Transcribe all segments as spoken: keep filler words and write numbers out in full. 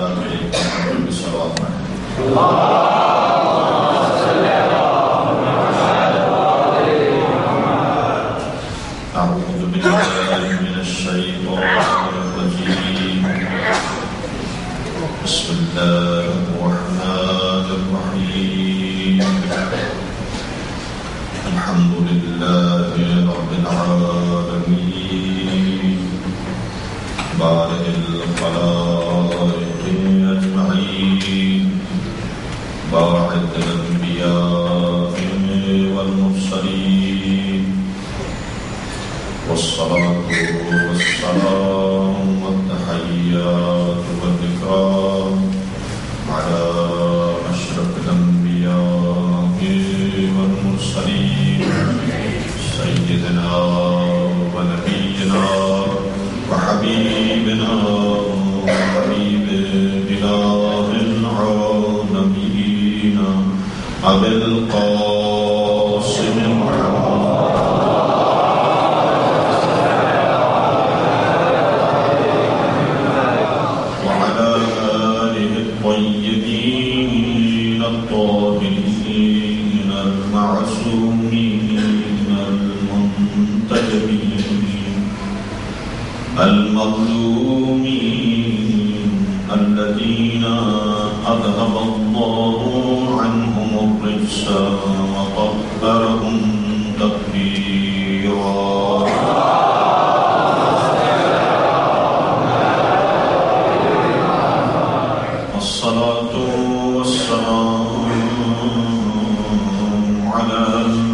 حضرات کے صلوات پڑھیں. اعوذ باللہ من الشیطان الرجیم. بسم اللہ الرحمن الرحیم. الحمد للہ رب العالمین بارئ الخلائق اجمعین باعث الانبیاء والمرسلین والصلاة والسلام والتحیات والاکرام على اشرف الانبیاء والمرسلین سیدنا ونبینا وحبیبنا وحبیب الہ العالمین ابی القاسم وعلى آلہ الطیبین الطاہرین المعصومین المنتجبین المظلومين الذين أذهب الله عنهم الرجس وطهرهم تطهيرا. الصلاة والسلام على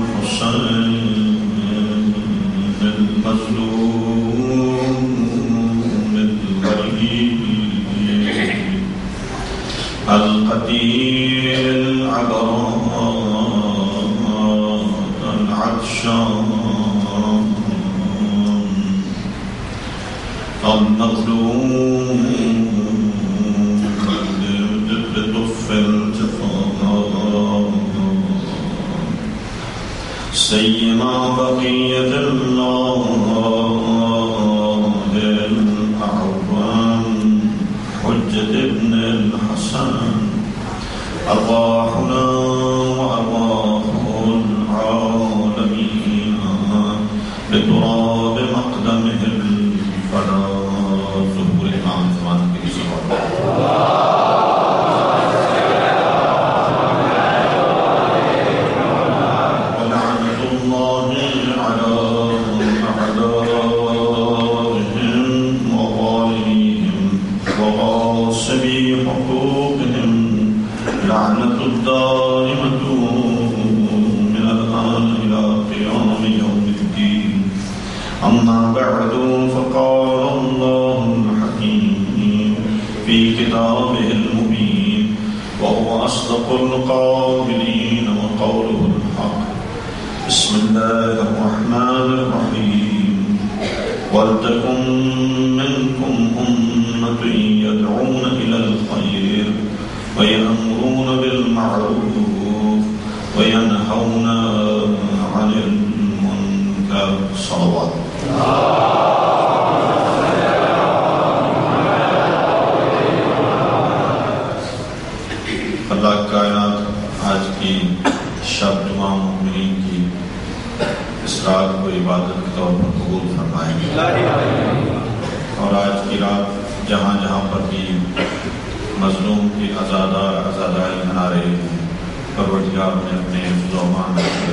الحسين المظلوم القدير العبراء العطشان المظلوم بطف التفاضل سيما بقية الله الأعوان حجة ابن الحسن أرواحنا وأرواح العالمين بتراب مقدمه الفدا. ظهور امام زمان کی صلوات. ولعنة الله على أعدائهم وظالميهم وغاصبي حقوقهم لعنة الدائمة من الآن إلى قيام يوم الدين. أما بعد فقال الله الحكيم في كتابه المبين وهو أصدق القائلين وقوله الحق. بسم الله الرحمن الرحيم. ولتكن منكم أمة يدعون إلى الخير ويأمرون بالمعروف وينهون عن المنكر. صلوات. اللہ کائنات آج کی شب جمعہ مومنین کی اس رات کو عبادت کے طور پر قبول فرمائے. اور آج کی رات جہاں جہاں پر بھی مظلوم کی آزادار آزادائی منا رہے ہیں پروردگار نے اپنے ذومان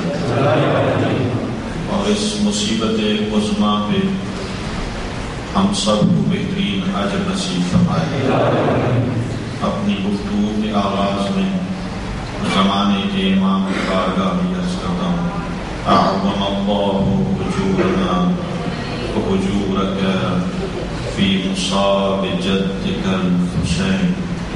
اور اس مصیبت عظمیٰ پہ ہم سب کو بہترین اجر نصیب فرمائے. اپنی گفتگو کے آغاز میں زمانے کے امام کی بارگاہ میں عرض کرتا ہوں اعظم اللہ اجورنا واجورک فی مصاب جدک الحسین.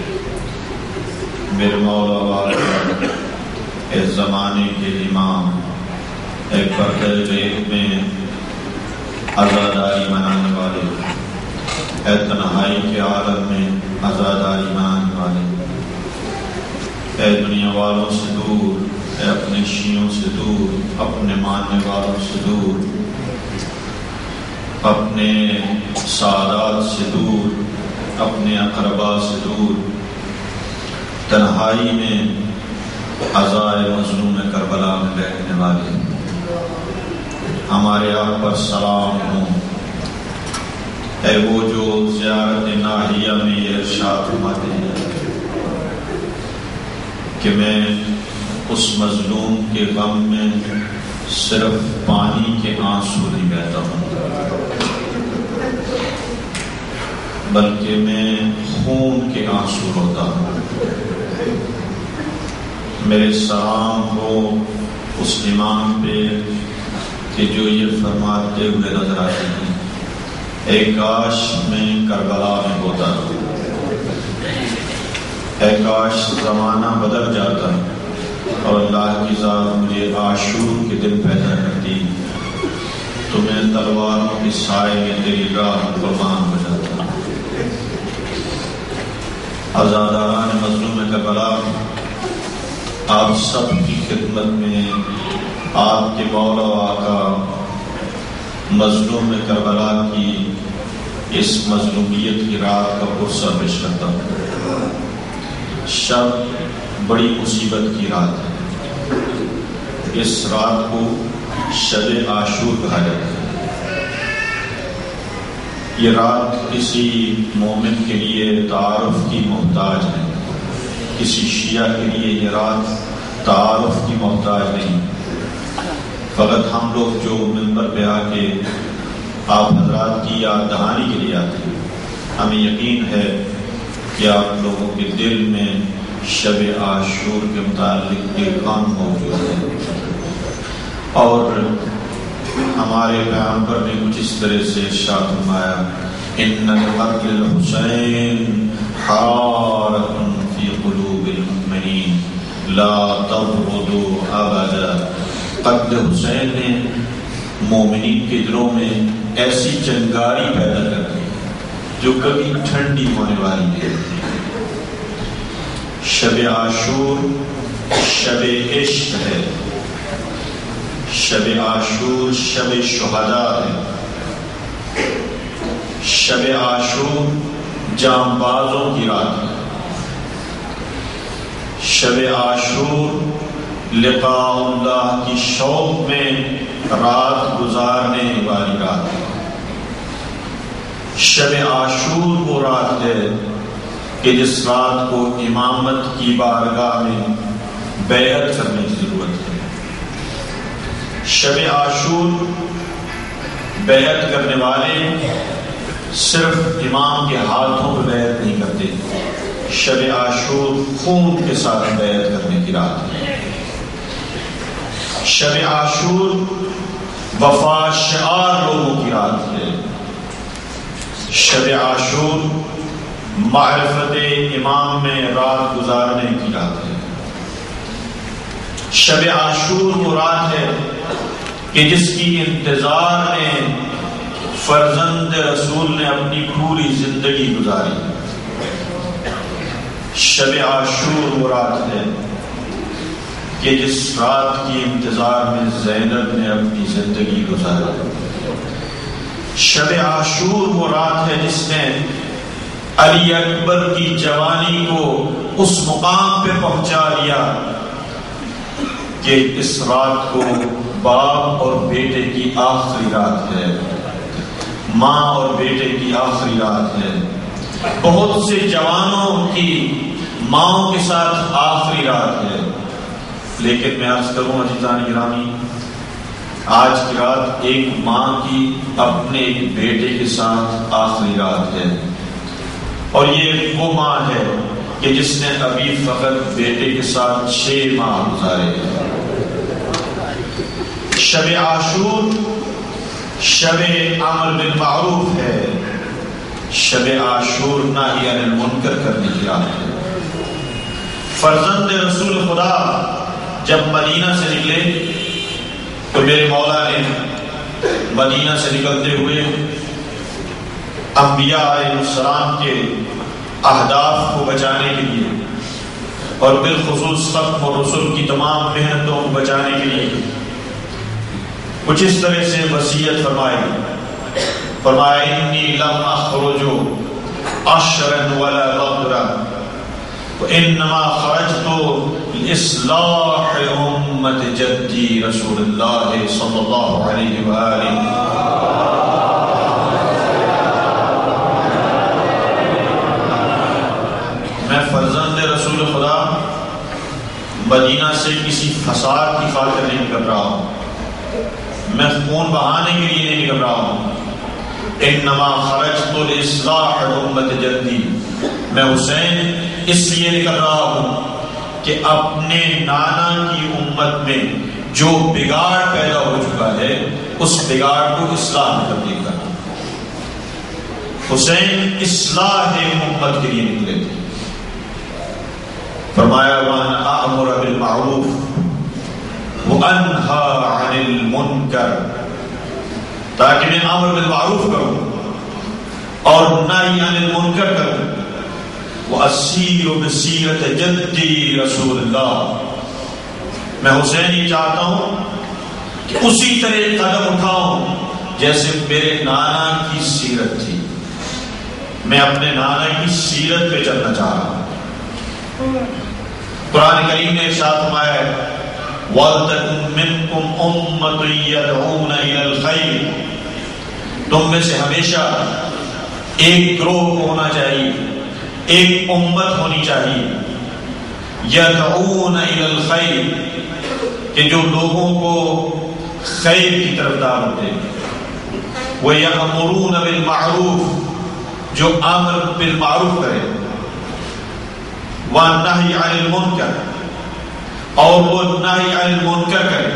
میرے مولا والا اس زمانے کے امام ایک برکت ریت میں عزاداری منانے والے، اے تنہائی کے عالم میں عزاداری منانے والے، اے دنیا والوں سے دور، اے اپنے شیعوں سے دور، اپنے ماننے والوں سے دور، اپنے سادات سے دور، اپنے اقربا سے دور تنہائی میں عزائے مظلوم کربلا میں بیٹھنے والے ہمارے آپ پر سلام ہوں۔ اے وہ جو زیارت ناحیہ میں یہ ارشاد فرماتے ہیں کہ میں اس مظلوم کے غم میں صرف پانی کے آنسو نہیں بہتا ہوں، بلکہ میں خون کے آنسو روتا ہوں۔ میرے سلام ہو اس امام پہ کہ جو یہ فرماتے ہوئے نظر آتے ہیں، اے کاش میں کربلا میں ہوتا، اے کاش زمانہ بدل جاتا اور اللہ کی ذات مجھے عاشور کے دن پیدا کرتی تو میں تلواروں کے سائے میں تیری راہ قربان ہو جاتا۔ عزاداران مظلوم کربلا، آپ سب کی خدمت میں آپ کے مولا و آقا مظلوم کربلا کی اس مظلومیت کی رات کا پرسہ پیش کرتا ہوں۔ شب بڑی مصیبت کی رات ہے، اس رات کو شب عاشور کہا جاتا ہے۔ یہ رات کسی مومن کے لیے تعارف کی محتاج نہیں، کسی شیعہ کے لیے یہ رات تعارف کی محتاج نہیں، فقط ہم لوگ جو منبر پہ آ کے آپ حضرات کی یاد دہانی کے لیے آتے ہیں، ہمیں یقین ہے کہ آپ لوگوں کے دل میں شب عاشور کے متعلق ایک غم موجود ہے، اور ہمارے پیغمبر نے کچھ اس طرح سے ارشاد فرمایا، ان قتل الحسین حارۃ فی قلوب المؤمنین لا تبرد ابدا۔ قتل حسین نے مومنین کے دلوں میں ایسی چنگاری پیدا کر دی جو کبھی ٹھنڈی ہونے والی نہیں۔ شب عاشور شب عشق ہے، شب عاشور شب شہداء ہے، شب عاشور جام بازوں کی رات ہے، شب عاشور لقاء اللہ کی شوق میں رات گزارنے والی رات ہے۔ شب عاشور وہ رات ہے کہ جس رات کو امامت کی بارگاہ میں بیعت کرنے کی ضرورت ہے۔ شب عاشور بیعت کرنے والے صرف امام کے ہاتھوں پہ بیعت نہیں کرتے، شب عاشور خون کے ساتھ بیعت کرنے کی رات ہے۔ شب عاشور وفا شعار لوگوں کی رات ہے، شب عاشور معرفت امام میں رات گزارنے کی رات ہے۔ شب عاشور وہ رات ہے کہ جس کی انتظار میں فرزند رسول نے اپنی پوری زندگی گزاری۔ شب عاشور وہ رات ہے کہ جس رات کی انتظار میں زینب نے اپنی زندگی گزاری۔ شب عاشور وہ رات ہے جس نے علی اکبر کی جوانی کو اس مقام پہ پہنچا دیا کہ اس رات کو باپ اور بیٹے کی آخری رات ہے، ماں اور بیٹے کی آخری رات ہے، بہت سے جوانوں کی ماں کے ساتھ آخری رات ہے۔ لیکن میں عرض کروں عزیزان گرامی، آج کی رات ایک ماں کی اپنے ایک بیٹے کے ساتھ آخری رات ہے، اور یہ وہ ماں ہے کہ جس نے ابھی فقط بیٹے کے ساتھ چھ ماہ گزارے ہیں۔ شب عاشور شب امر بالمعروف ہے، شب عاشور نہی عن المنکر کرنے کی رات ہے۔ فرزند رسول خدا جب مدینہ سے نکلے تو میرے مولا نے مدینہ سے نکلتے ہوئے انبیاء علیہ السلام کے اہداف کو بچانے کے لیے اور بالخصوص ختم الرسل کی تمام محنتوں کو بچانے کے لیے کچھ اس طرح سے وصیت فرمائی، فرمایا انی لم اخرج عشرا ولا بطرا وانما خرجت لاصلاح امت جدی رسول اللہ صلی اللہ علیہ وآلہ. میں فرزند رسول خدا مدینہ سے کسی فساد کی خاطر نہیں نکل رہا ہوں، میں خون بہانے کے لیے نہیں نکل رہا ہوں. انما خرجت لاصلاح امت جدی، میں حسین اس لیے نکل رہا ہوں کہ اپنے نانا کی امت میں جو بگاڑ پیدا ہو چکا ہے اس بگاڑ کو اصلاح میں تبدیل کرنا. حسین اصلاح امت کے لیے نکلے تھے. فرمایا وَأَنْ أَأْمُرَ بِالْمَعْرُوفِ وَأَنْهَى عَنِ الْمُنْكَرِ، تاکہ میں امر بالمعروف کروں اور نہی عن المنکر کروں. وَأَسِيرُ بِسِيرَةِ جَدِّي رسول اللہ، میں حسین ہی چاہتا ہوں کہ اسی طرح قدم اٹھاؤں جیسے میرے نانا کی سیرت تھی. میں اپنے نانا کی سیرت پہ چلنا چاہ رہا ہوں. قرآن کریم نے ارشاد فرمایا ہے وَلْتَكُن مِّنكُمْ أُمَّةٌ يَدْعُونَ إِلَى الْخَيْرِ، تم میں سے ہمیشہ ایک گروہ ہونا چاہیے، ایک امت ہونی چاہیے يَدْعُونَ إِلَى الْخَيْرِ، کہ جو لوگوں کو خیر کی طرف دعوت دے. وَيَأْمُرُونَ بِالْمَعْرُوفِ، جو امر بالمعروف کرے. وَالنَّهْيِ عَنِ الْمُنْكَرِ، اور وہ نہی عن المنکر کرے.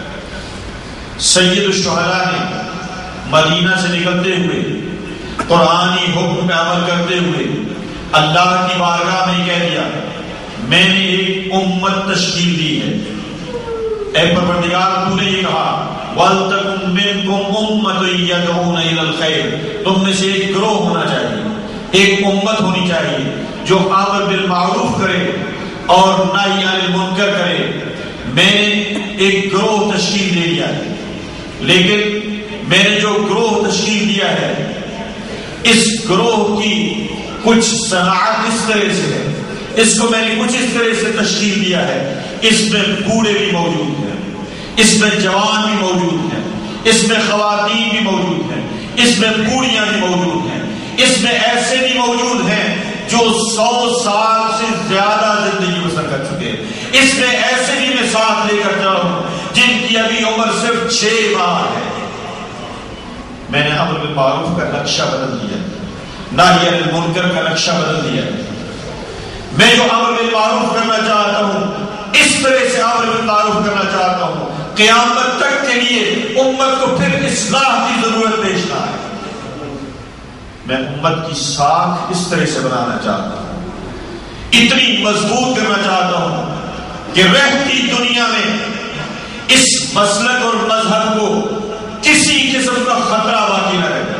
سید الشہداء نے مدینہ سے نکلتے ہوئے قرآنی حکم پہ عمل کرتے ہوئے اللہ کی بارگاہ میں کہہ دیا میں نے ایک امت تشکیل دی ہے. اے پروردگار تو نے یہ کہا وَلْتَكُن مِّنكُمْ أُمَّةٌ يَدْعُونَ إِلَى الْخَيْرِ، تم میں سے ایک گروہ ہونا چاہیے، ایک امت ہونی چاہیے جو امر بالمعروف کرے اور نہی عن المنکر کرے. میں نے ایک گروہ تشکیل دے دیا ہے، لیکن میں نے جو گروہ تشکیل دیا ہے اس گروہ کی کچھ صنعت اس طرح سے ہے، اس کو میں نے کچھ اس طرح سے تشکیل دیا ہے. اس میں بوڑھے بھی موجود ہیں، اس میں جوان بھی موجود ہیں، اس میں خواتین بھی موجود ہیں، اس میں بوڑھیاں بھی موجود ہیں، اس میں ایسے بھی موجود ہیں جو سو سال سے زیادہ زندگی بسر کر چکے ہیں. اس میں ایسے بھی میں ساتھ لے کر جا ہوں جن کی ابھی عمر صرف چھ ماہ ہے. میں نے امر بالمعروف کا نقشہ بدل دیا، نہی عن المنکر کا نقشہ بدل دیا. میں جو امر بالمعروف کرنا چاہتا ہوں اس طرح سے امر بالمعروف کرنا چاہتا ہوں قیامت تک کے لیے امت کو پھر اصلاح کی ضرورت پیش نہ آئے. میں امت کی ساکھ اس طرح سے بنانا چاہتا ہوں، اتنی مضبوط کرنا چاہتا ہوں کہ رہتی دنیا میں اس مسلک اور مذہب کو کسی قسم کا خطرہ باقی نہ رہے.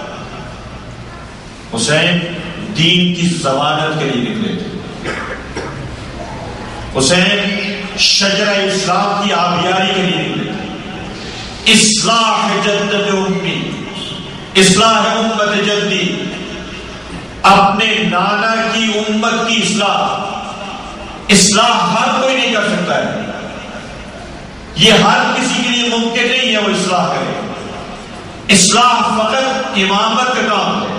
حسین دین کی ضمانت کے لیے نکلے تھے. حسین شجرہ اسلام کی آبیاری کے لیے نکلے تھے. اصلاح جدت امی، اصلاح امت جدی، اپنے نانا کی امت کی اصلاح. اصلاح ہر کوئی نہیں کر سکتا ہے، یہ ہر کسی کے لیے ممکن نہیں ہے وہ اصلاح کرے. اصلاح فقط امامت کا کام ہے.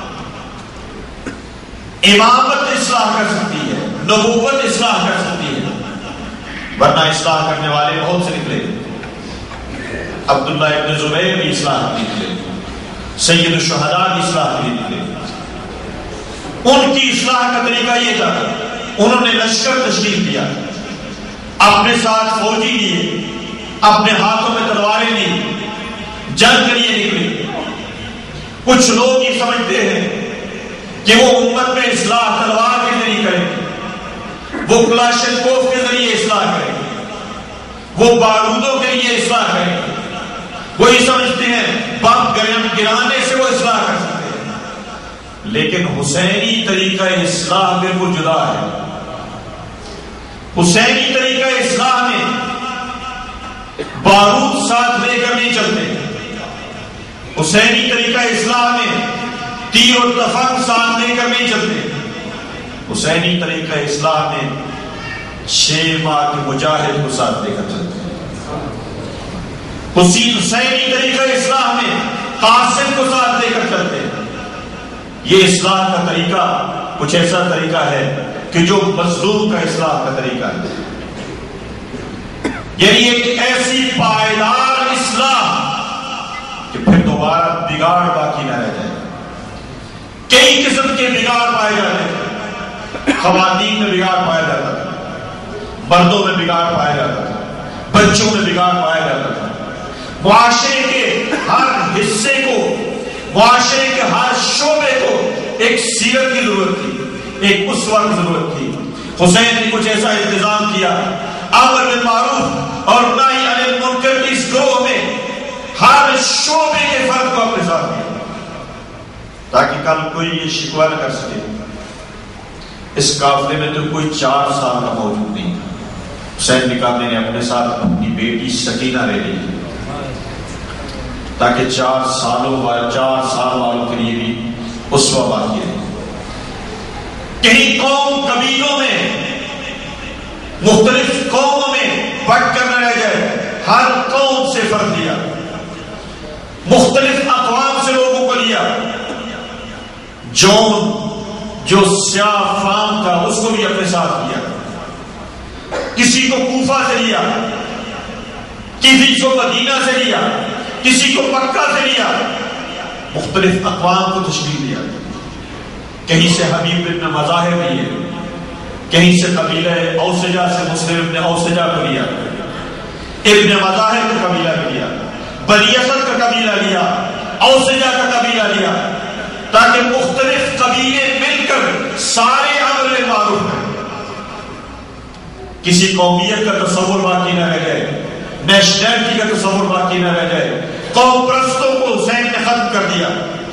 امامت اصلاح کر سکتی ہے، نبوت اصلاح کر سکتی ہے، ورنہ اصلاح کرنے والے بہت سے نکلے. عبداللہ ابن زبیر بھی اصلاح کے لیے نکلے، سید الشہداء بھی اصلاح کے لیے نکلے. ان کی اصلاح کا طریقہ یہ تھا انہوں نے لشکر تشکیل دیا، اپنے ساتھ فوجی لیے، اپنے ہاتھوں میں تلواریں لی، جنگ کے لیے نکلے. کچھ لوگ یہ سمجھتے ہیں کہ وہ امت میں اصلاح تلوار کے ذریعے کریں گے، وہ کلاشنکوف کے ذریعے اصلاح کریں گے، وہ بارودوں کے لیے اصلاح کریں گے. وہ یہ سمجھتے ہیں بم گرانے سے وہ اصلاح کر سکتے ہیں، لیکن حسینی طریقہ اصلاح بالکل جدا ہے. حسینی طریقہ اصلاح میں بارود ساتھ لے کر نہیں چلتے. حسینی طریقہ اصلاح میں تیر و تفنگ ساتھ لے کر نہیں چلتے. حسینی طریقہ اصلاح میں چھ ماہ کے مجاہد کو ساتھ لے کر چلتے ہیں. حسینی طریقہ اصلاح میں قاسم کو ساتھ لے کر چلتے ہیں. یہ اصلاح کا طریقہ کچھ ایسا طریقہ ہے کہ جو مظلوم کا اصلاح کا طریقہ ہے. یعنی ایک ایسی پائیدار اصلاح کہ پھر دوبارہ بگاڑ باقی نہ رہ جائے. کئی قسم کے بگاڑ پائے جاتے تھے. خواتین میں بگاڑ پایا جاتا تھا, مردوں میں بگاڑ پایا جاتا تھا, بچوں میں بگاڑ پایا جاتا تھا. معاشرے کے ہر حصے کو, معاشرے کے ہر شعبے کو ایک سیرت کی ضرورت تھی, ایک اسوہ کی ضرورت تھی. حسین نے کچھ ایسا انتظام کیا, امر بالمعروف اور نہی عن المنکر کی اس گروہ میں ہر شعبے کے فرد کو اپنے ساتھ لیا تاکہ کل کوئی یہ شکوہ نہ کر سکے اس قافلے میں تو کوئی چار سال کا موجود نہیں تھا. حسین نکاتے نے اپنے ساتھ اپنی بیٹی سکینہ لے لی تاکہ چار سالوں والے چار سال والوں کے لیے بھی اسوہ باقی رہے. کہیں قوم قبیلوں میں مختلف قوموں میں بٹ کر نہ رہ جائے, ہر قوم سے فرق لیا, مختلف اقوام سے لوگوں کو لیا. جون جو سیاہ فام تھا اس کو بھی اپنے ساتھ لیا, کسی کو کوفہ سے لیا, کسی کو مدینہ سے لیا, کسی کو مکہ سے لیا, مختلف اقوام کو تشکیل دیا. کہیں سے حبیب ابن مظاہر لیے, کہیں سے قبیلہ اوسجا سے مسلم ابن اوسجا کو لیا, ابن مظاہر کا قبیلہ لیا, بنی اسد کا قبیلہ لیا, اوسجا کا قبیلہ لیا, تاکہ مختلف قبیلے مل کر سارے امر بالمعروف کریں. کسی قومیت کا تصور باقی نہ رہ جائے, نیشنلٹی کا تصور باقی نہ رہ جائے. قوم پرستوں کو حسین نے ختم کر دیا.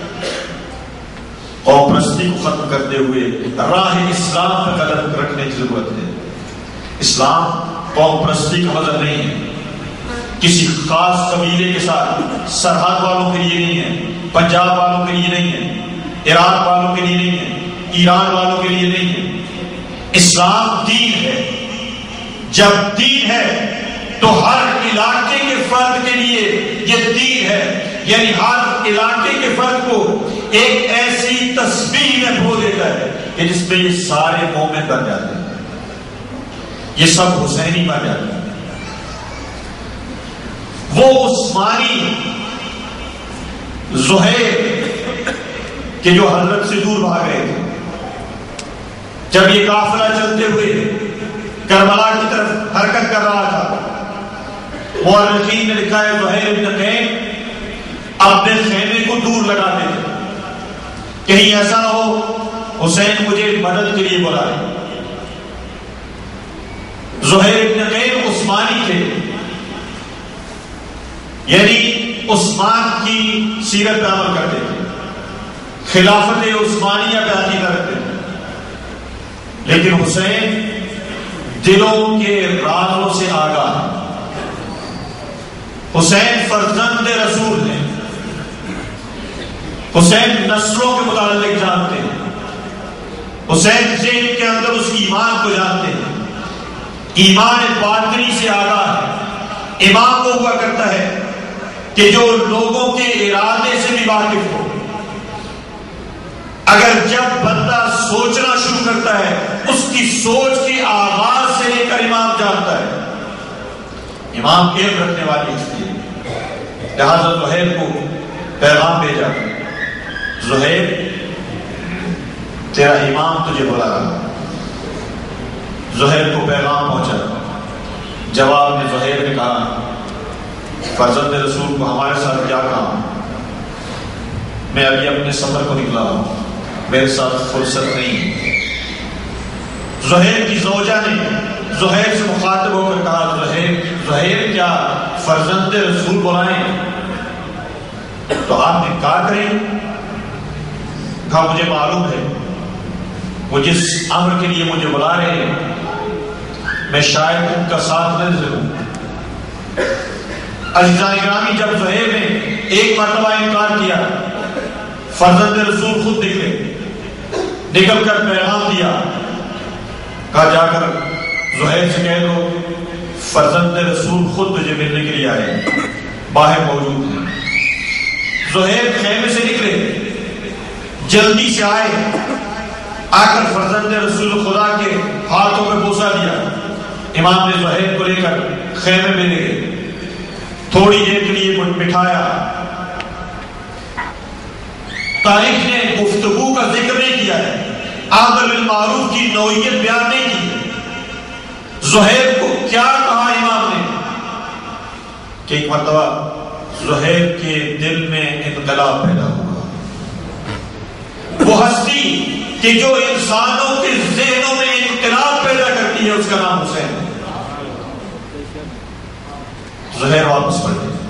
قوم پرستی کو ختم کرتے ہوئے راہ اسلام پر قدم رکھنے کی ضرورت ہے. اسلام قوم پرستی کا مذہب نہیں ہے, کسی خاص قبیلے کے ساتھ سرحد والوں کے لیے نہیں ہے, پنجاب والوں کے لیے نہیں ہے, عراق والوں کے لیے نہیں ہے, ایران والوں کے لیے نہیں ہے. اسلام دین ہے. جب دین ہے تو ہر علاقے کے فرد کے لیے یہ دین ہے. یعنی ہر علاقے کے فرد کو ایک ایسی تسبیح میں کھو دیتا ہے کہ جس میں یہ سارے مومن بن جاتے ہیں, یہ سب حسینی بن جاتے ہیں. وہ عثمانی زہیر کہ جو حضرت سے دور بھاگ رہے تھے, جب یہ قافلہ چلتے ہوئے کربلا کی طرف حرکت کر رہا تھا, مورخین نے لکھا ہے زہیر ابن قین اپنے خیمے کو دور لگاتے تھے, کہیں ایسا نہ ہو حسین مجھے مدد کے لیے بلائے. زہیر ابن قین عثمانی تھے, یعنی عثمان کی سیرت پہ عمل کرتے تھے, خلافت عثمانیہ پہ عقیدہ رکھتے تھے. لیکن حسین دلوں کے رازوں سے آگاہ ہے. حسین فرزند رسول ہیں, حسین نسلوں کے متعلق جانتے ہیں, حسین ذہن کے اندر اس کی ایمان کو جانتے ہیں, ایمان باطنی سے آگاہ ہے. امام وہ ہوا کرتا ہے کہ جو لوگوں کے ارادے سے بھی واقف ہو. اگر جب بندہ سوچنا شروع کرتا ہے اس کی سوچ کے آغاز سے لے کر امام جانتا ہے. امام علم رکھنے والی ہستی ہے. لہذا زہیر کو پیغام بھیجا, زہیر تیرا امام تجھے بلا رہا. زہیر کو پیغام پہنچا. جواب میں زہیر نے کہا فرزند رسول کو ہمارے ساتھ کیا کام, میں ابھی اپنے سفر کو نکلا ہوں, میرے ساتھ فرصت نہیں. زہیر کی زوجہ نے زہیر سے مخاطب ہو کر کہا زہیر زہیر کیا فرزند رسول بلائیں تو آپ انکار کریں؟ کہا مجھے معلوم ہے وہ جس امر کے لیے مجھے بلا رہے ہیں میں شاید ان کا ساتھ نہ دے سکوں. عزیزان گرامی, جب زہیر نے ایک مرتبہ انکار کیا فرزند رسول خود نکلے، نکل کر پیغام دیا، کہا جا کر زہیر سے کہہ دو فرزند رسول خود تجھے ملنے کے لیے آئے، باہر موجود ہیں۔ زہیر خیمے سے نکلے، جلدی سے آئے، آ کر فرزند رسول خدا کے ہاتھوں میں بوسہ دیا۔ امام نے زہیر کو لے کر خیمے میں لے گئے، تھوڑی دیر کے لیے بٹھایا۔ تاریخ نے گفتگو کا ذکر نہیں کیا ہے، امر بالمعروف کی نوعیت بیان نہیں کی۔ زہیر کو کیا کہا امام نے کہ ایک مرتبہ زہیر کے دل میں انقلاب پیدا ہوا، وہ ہستی کہ جو انسانوں کے ذہنوں میں انقلاب پیدا کرتی ہے اس کا نام حسین ہے۔ زہیر واپس پڑھ گئے،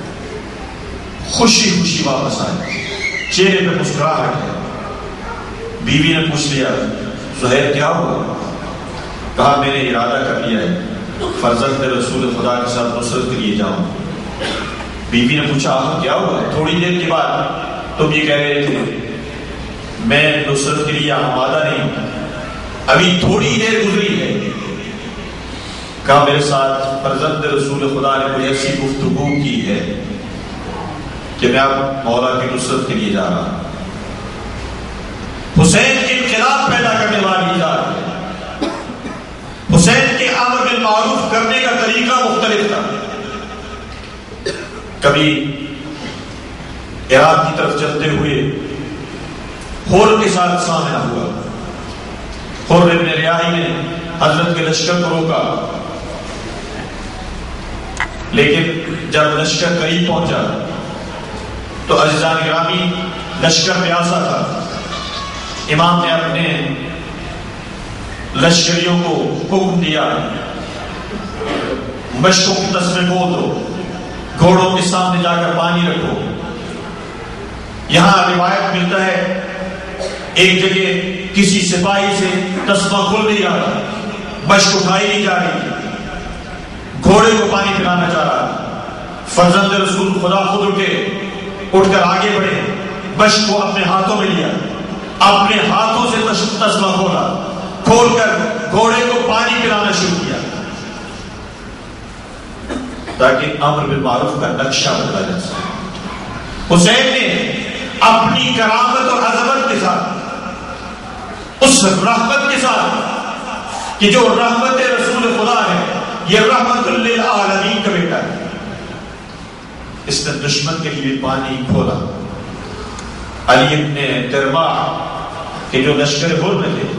خوشی خوشی واپس آئے، چہرے پہ مسکراہٹ ہے۔ بیوی نے پوچھ لیا زہیر کیا ہوا؟ کہا میں نے ارادہ کر لیا ہے فرزند رسول خدا کے ساتھ نصرت کے لیے جاؤں۔ بیوی نے پوچھا آخر کیا ہوا؟ تھوڑی دیر کے بعد تم یہ کہہ رہے تھے میں نصرت کے لیے آمادہ نہیں ہوں، ابھی تھوڑی دیر گزری ہے۔ کہا میرے ساتھ فرزند رسول خدا نے کوئی ایسی گفتگو کی ہے کہ میں اب مولا کی نصرت کے لیے جا رہا ہوں۔ حسین کے انقلاب پیدا کرنے والی ذات ہے، حسین کے امر بالمعروف کرنے کا طریقہ مختلف تھا۔ کبھی عراق کی طرف چلتے ہوئے ہور کے ساتھ سامنا ہوا، ہور ابن ریاحی نے حضرت کے لشکر کو روکا، لیکن جب لشکر قریب پہنچا تو عزیزان گرامی لشکر پیاسا تھا۔ امام نے اپنے لشکریوں کو حکم دیا مشکوں کی تسمے کھول دو، گھوڑوں کے سامنے جا کر پانی رکھو۔ یہاں روایت ملتا ہے ایک جگہ کسی سپاہی سے تسمہ کھل نہیں رہا، مشک اٹھائی نہیں جا رہی، گھوڑے کو پانی پلانا چاہ رہا۔ فرزند رسول خدا خود اٹھے، اٹھ کر آگے بڑھے، مشک کو اپنے ہاتھوں میں لیا، اپنے ہاتھوں سے تسمہ کھولا، کھول کر گھوڑے کو پانی پلانا شروع کیا تاکہ امر بالمعروف کا نقشہ بدلا جا سکے۔ حسین نے اپنی کرامت اور عظمت کے ساتھ، اس رحمت کے ساتھ کہ جو رحمت رسول خدا ہے، یہ رحمت للعالمین کا بیٹا ہے، اس نے دشمن کے لیے پانی کھولا۔ علی ابن درباہ کہ جو لشکر ہور میں تھے،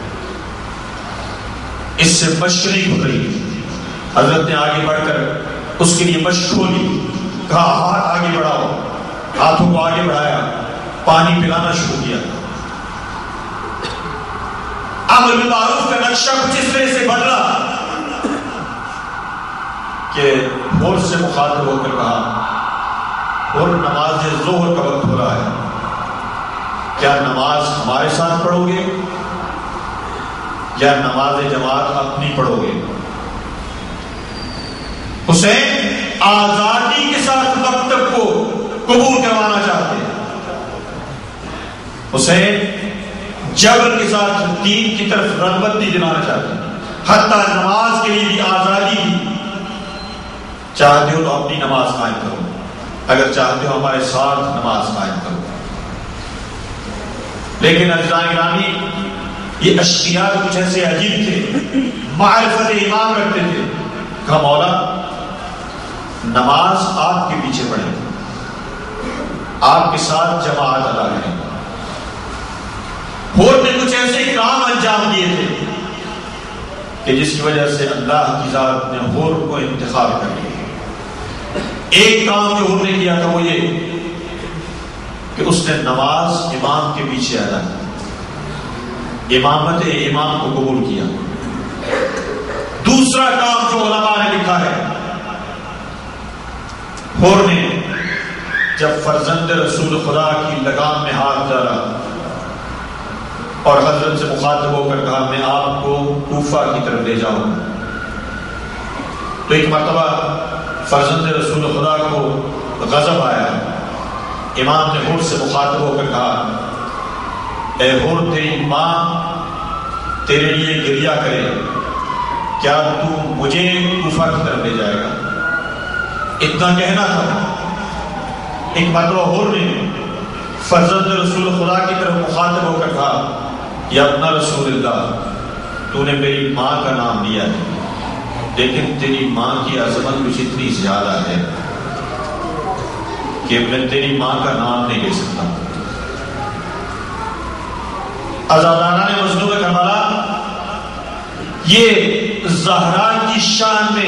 اس سے مشق نہیں کھلی، حضرت نے آگے بڑھ کر اس کے لیے مشق کھولی، کہا ہاتھ آگے بڑھاؤ، ہاتھوں کو آگے بڑھایا، پانی پلانا شروع کیا۔ امر بالمعروف کا نقشہ کچھ اس طرح سے بدلا کہ ہور سے مخاطب ہو کر کہا اور نماز ظہر کا وقت ہو رہا ہے، کیا نماز ہمارے ساتھ پڑھو گے یا نماز جماعت اپنی پڑھو گے؟ حسین آزادی کے ساتھ مکتب کو قبول کروانا چاہتے ہیں، حسین جبر کے ساتھ دین کی طرف رغبت نہیں دلانا چاہتے ہیں، حتیٰ نماز کے لیے بھی آزادی دی۔ چاہتے ہو تو اپنی نماز قائم کرو، اگر چاہتے ہو ہمارے ساتھ نماز قائم کرو۔ لیکن عزیزان گرامی یہ اشخاص کچھ ایسے عجیب تھے، معرفت امام رکھتے تھے، کہا مولا نماز آپ کے پیچھے پڑھیں، آپ کے ساتھ جماعت ادا کریں۔ ہور نے کچھ ایسے کام انجام دیے تھے کہ جس کی وجہ سے اللہ کی ذات نے ہور کو انتخاب کر لیا۔ ایک کام جو ہور نے کیا تھا وہ یہ کہ اس نے نماز امام کے پیچھے ادا کی، امامت امام کو قبول کیا۔ دوسرا کام جو علماء نے لکھا ہے، ہور نے جب فرزند رسول خدا کی لگام میں ہاتھ ڈالا اور حضرت سے مخاطب ہو کر کہا میں آپ کو کوفہ کی طرف لے جاؤں، تو ایک مرتبہ فرزند رسول خدا کو غضب آیا، امام نے ہور سے مخاطب ہو کر کہا اے ہور تیری ماں تیرے لیے گریہ کرے، کیا تو مجھے کوفہ کی طرف لے جائے گا؟ اتنا کہنا تھا۔ ایک مرتبہ ہور نے فرزند رسول خدا کی طرف مخاطب ہو کر کہا یا ابن رسول اللہ، تو نے میری ماں کا نام لیا ہے لیکن تیری ماں کی عظمت کچھ اتنی زیادہ ہے کہ میں تیری ماں کا نام نہیں لے سکتا۔ عزاداران مظلوم کربلا یہ زہرا کی شان میں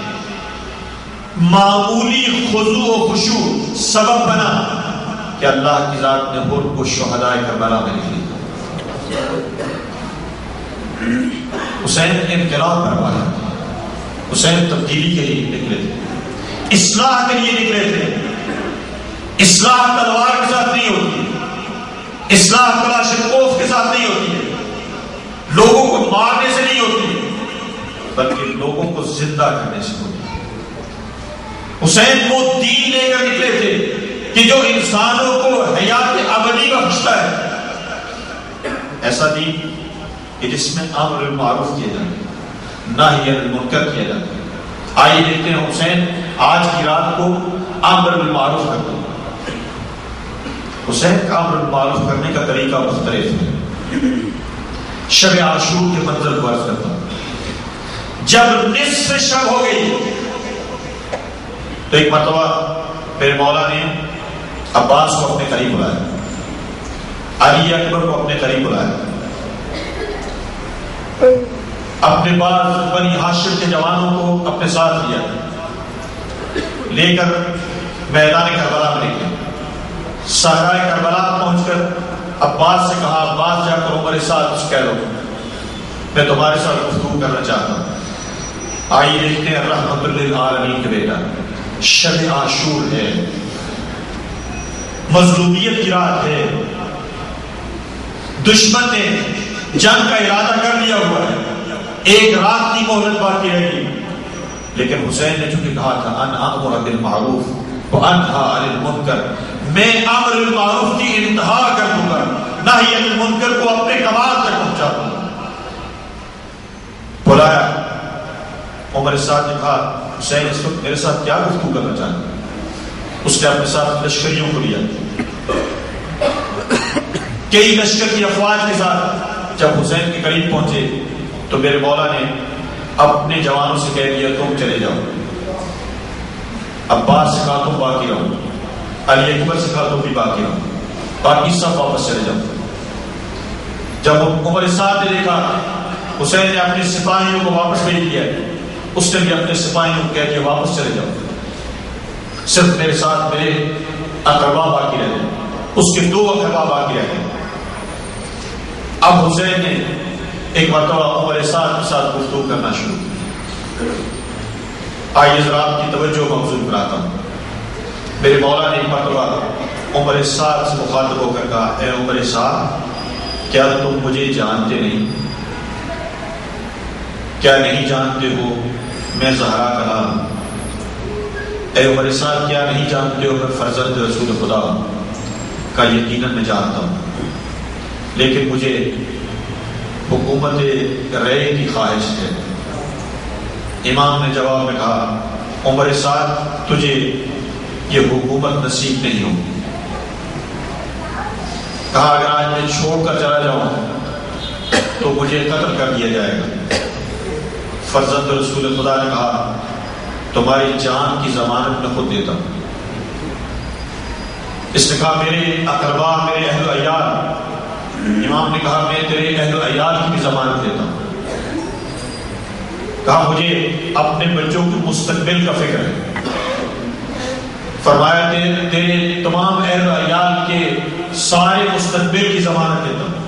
معمولی خضوع و خشوع سبب بنا کہ اللہ کی ذات نے ہور کو شہداء کربلا میں لکھ لیا۔ حسین انقلاب کروایا، حسین تبدیلی کے لیے نکلے تھے، اصلاح کے لیے نکلے تھے۔ اصلاح تلوار کے ساتھ نہیں ہوتی، اصلاح کلاشنکوف کے ساتھ نہیں ہوتی ہے، لوگوں کو مارنے سے نہیں ہوتی ہے، بلکہ لوگوں کو زندہ کرنے سے ہوتی ہے۔ حسین وہ دین لے کر نکلے تھے کہ جو انسانوں کو حیات ابدی کا بخشتا ہے، ایسا دین کہ جس میں امر بالمعروف کیا جائے، نہی عن المنکر کیا جائے۔ آئیے دیکھتے ہیں حسین آج کی رات کو امر بالمعروف کرتے ہیں۔ حسین کا امر بالمعروف کرنے کا طریقہ مختلف ہے۔ شب عاشور کے منظر کو عرض کرتا ہوں۔ جب نصف شب ہو گئی تو ایک مرتبہ میرے مولا نے عباس کو اپنے قریب بلایا، علی اکبر کو اپنے قریب بلایا، اپنے بعض بنی ہاشم کے جوانوں کو اپنے ساتھ لیا، لے کر میدان کربلا میں نکلے۔ صحرائے کربلا پہنچ کر عباس سے کہا عباس جا کر عمر سعد کچھ کہہ لو، میں تمہارے ساتھ گفتگو کرنا چاہتا ہوں۔ آئیے دیکھتے ہیں رحمت للعالمین کے بیٹا، شب عاشور ہے، مظلومیت کی رات ہے، دشمن نے جنگ کا ارادہ کر لیا ہوا ہے، ایک رات کی مہلت باقی رہے گی، لیکن حسین نے چونکہ کہا تھا ان امر بالمعروف وانہا عن المنکر، میں امر بالمعروف کی انتہا کر دوں گا، نہی عن المنکر کو اپنے کمال تک پہنچا دوں گا۔ بلایا، عمر سعد نے کہا حسین اس وقت میرے ساتھ کیا گفتگو کرنا چاہتے ہیں؟ اس نے اپنے ساتھ لشکریوں کو لیا، کئی لشکر کی افواج کے ساتھ جب حسین کے قریب پہنچے تو میرے مولا نے اپنے جوانوں سے کہہ دیا تم چلے جاؤ، عباس سے کہا تم باقی رہو، علی اکبر سے کہا تم بھی باقی رہو، باقی سب واپس چلے جاؤ۔ جب عمر سعد نے دیکھا حسین نے اپنے سپاہیوں کو واپس بھیج دیا، اس نے بھی اپنے سپاہیوں کو کہہ دیا واپس چلے جاؤ، صرف میرے ساتھ میرے اقربا باقی رہے، اس کے دو اقربا باقی رہے۔ اب حسین نے ایک مرتبہ عمر سعد کے ساتھ گفتگو کرنا شروع کی۔ آئیے ذرا آپ کی توجہ مبذول کراتا ہوں۔ میرے مولا نے ایک مرتبہ عمر سعد سے مخاطب ہو کر کہا اے عمر سعد، کیا تم مجھے جانتے نہیں؟ کیا نہیں جانتے ہو میں زہرا کا لال ہوں؟ اے عمر سعد، کیا نہیں جانتے ہو میں فرزند رسول خدا ہوں؟ کا یقیناً میں جانتا ہوں، لیکن مجھے حکومت رے کی خواہش ہے۔ امام نے جواب میں کہا عمر سعد، تجھے یہ حکومت نصیب نہیں ہوگی۔ کہا اگر آج میں چھوڑ کر چلا جاؤں تو مجھے قتل کر دیا جائے گا۔ فرزند رسول خدا نے کہا تمہاری جان کی ضمانت میں خود دیتا ہوں۔ اس نے کہا میرے اقربا، میرے اہل عیال۔ امام نے کہا میں تیرے اہل عیال کی بھی ضمانت دیتا ہوں۔ کہا مجھے اپنے بچوں کے مستقبل کا فکر ہے۔ فرمایا تیرے تمام اہل عیال کے سارے مستقبل کی ضمانت دیتا ہوں۔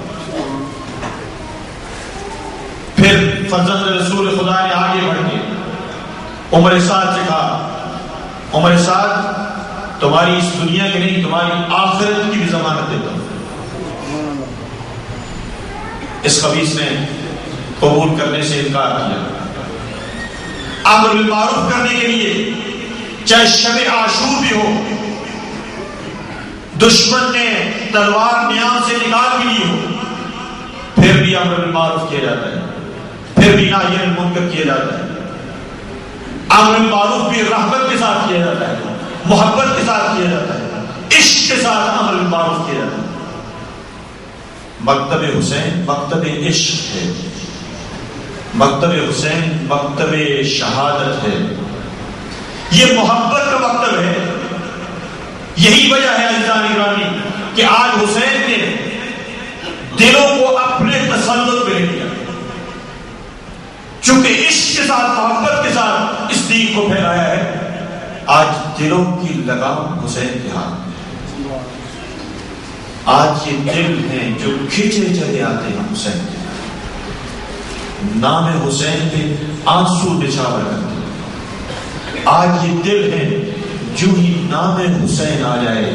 پھر فرزند رسول خدا نے آگے بڑھ کے عمر سعد سے کہا عمر سعد، تمہاری اس دنیا کی نہیں تمہاری آخرت کی بھی ضمانت دیتا ہوں۔ اس خبیث نے قبول کرنے سے انکار کیا۔ امر بالمعروف کرنے کے لیے چاہے شب عاشور بھی ہو، دشمن نے تلوار نیام سے نکال بھی لی ہو، پھر بھی امر بالمعروف کیا جاتا ہے، پھر بھی نہی عن المنکر کیا جاتا ہے۔ امر بالمعروف بھی رحمت کے ساتھ کیا جاتا ہے، محبت کے ساتھ کیا جاتا ہے، عشق کے ساتھ امر بالمعروف کیا جاتا ہے۔ مکتب حسین مکتب عشق ہے، مکتب حسین مکتب شہادت ہے، یہ محبت کا مکتب ہے۔ یہی وجہ ہے عزیزان گرامی کہ آج حسین نے دلوں کو اپنے تسلط پہ لے لیا، چونکہ عشق کے ساتھ محبت کے ساتھ اس دین کو پھیلایا ہے۔ آج دلوں کی لگام حسین کے ہاتھ میں، آج یہ دل ہیں جو کھینچے چلے آتے ہیں حسین کے نام حسین پہ آنسو نچھاور کرتے ہیں۔ آج یہ دل ہیں جو ہی نام حسین آ جائے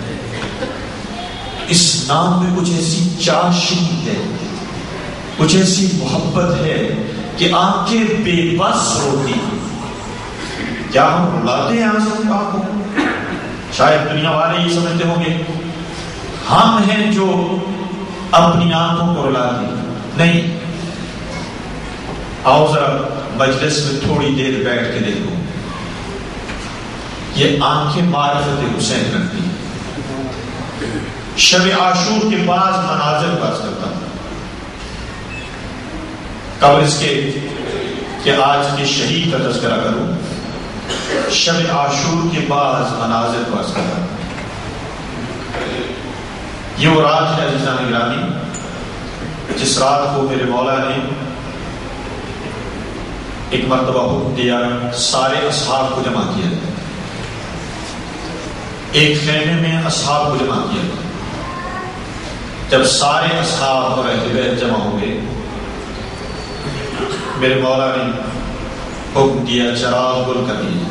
اس نام میں کچھ ایسی چاشنی ہے، کچھ ایسی محبت ہے کہ آنکھیں بے بس ہوتی ہیں۔ کیا ہم رلاتے ہیں آنسو کو؟ شاید دنیا والے یہ سمجھتے ہوں گے ہم ہیں جو اپنی آنکھوں کو رلاتے ہیں۔ نہیں، آؤ ذرا مجلس میں تھوڑی دیر بیٹھ کے دیکھو، یہ آنکھیں معرفت حسین کرتی ہیں۔ شب عاشور کے بعض مناظر باز کرتا ہوں قبل اس کے کہ آج کے شہید کا تذکرہ کروں۔ شب عاشور کے بعض مناظر باز کرتا ہوں۔ یہ وہ رات ہے عزیزان گرامی جس رات کو میرے مولا نے ایک مرتبہ حکم دیا سارے اصحاب کو جمع کیا گیا، ایک خیمے میں اصحاب کو جمع کیا گیا۔ جب سارے اصحاب اور اہل بیت جمع ہو گئے، میرے مولا نے حکم دیا چراغ گل کر دیے۔